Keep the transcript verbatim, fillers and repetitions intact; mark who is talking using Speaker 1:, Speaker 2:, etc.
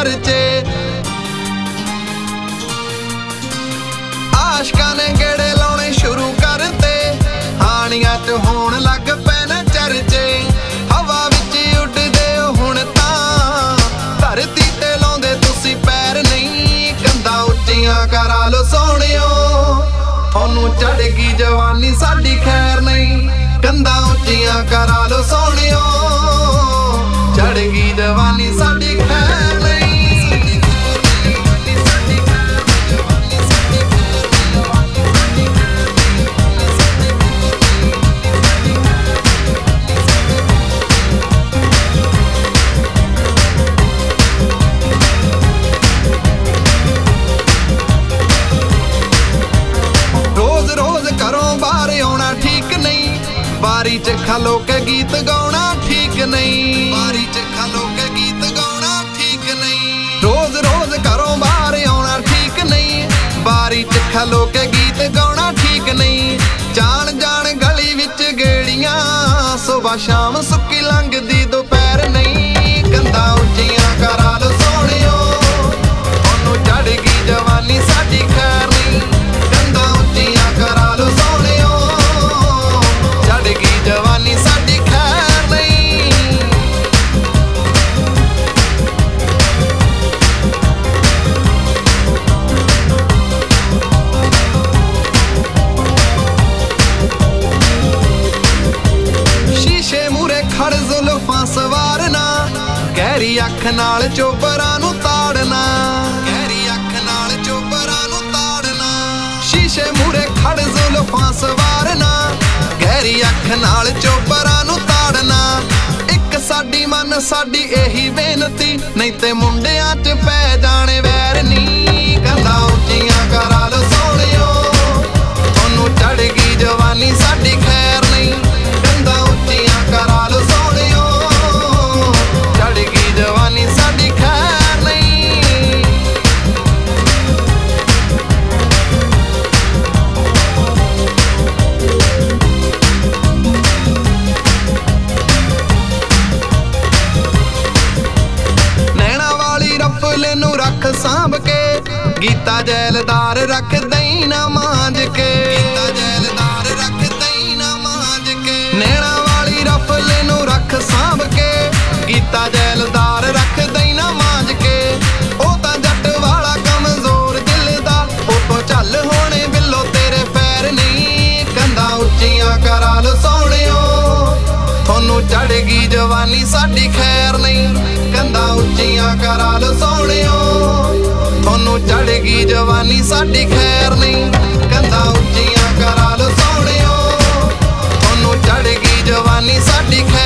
Speaker 1: चर्चे। आशकां ने गेड़े लाने शुरू करते, हानियां च होण लग पैन चर्चे। हवा विच उड्डदे हुण तां, धरती ते लाउंदे तुसीं पैर नहीं। कंधां उच्चियां करा लो सोहणियो, थोनू चढ़गी जवानी साडी खैर नहीं। कंधां उच्चियां करा लो सोहणियो, चढ़गी जवानी साडी खैर नहीं। रोज रोज घरों बाहर आउणा ठीक नहीं, बारी च खलो के गीत गाउणा ठीक नहीं। बारी च खलो के गीत गाउणा ठीक नहीं। रोज रोज घरों बाहर आउणा ठीक नहीं, बारी च खलो के गीत गाउणा ठीक नहीं। जान जान गली विच गेड़ियां, सुबह शाम सुक्की लंघदी दोपहर नहीं। कंधां उच्चियां करा लो सोहणियो, ओनू चढ़गी जवानी साडी खैर नहीं। कंधां उच्चियां करा लो सोहणियो, चढ़गी जवानी साडी खैर नहीं। शीशे मूरे खड़ जुल्फां सवारना, गहरी अख नाल चोबरां नूं ताड़ना। गहरी अख नाल चोबरां नूं ताड़ना। शीशे मूरे खड़ जुल्फां सवारना, गहरी अख नाल चोबरां नूं ताड़ना। इक साडी मन साडी एही बेनती, नहीं ते मुंडियां च पै जाणे वैर नी। कंधां उच्चियां करा लो सोहणियो, थोनू चढ़गी जवानी साडी खैर नहीं। कंधां उच्चियां करा लो सोहणियो, चढ़गी जवानी साडी खैर नहीं। नैना वाली रफले नूं रख सांभ के, गीता जैलदार रख दई ना मांज के। गीता जैलदार रख दई ना मांज के। नैना वाली रफले नूं रख सांभ के, गीता जैलदार रख दई ना मांज के। ओ तां जट वाला कमजोर दिल दा, ओतों झल होणे बिल्लो तेरे पैर नहीं। कंधां उच्चियां करा लो सोहणियो, थोनू चढ़गी जवानी साडी खैर नहीं। कंधां उच्चियां करा लो सोहणियो, थोनू चढ़गी जवानी साडी खैर नहीं। कंधां उच्चियां करा लो सोहणियो, थोनू चढ़गी जवानी साडी खैर।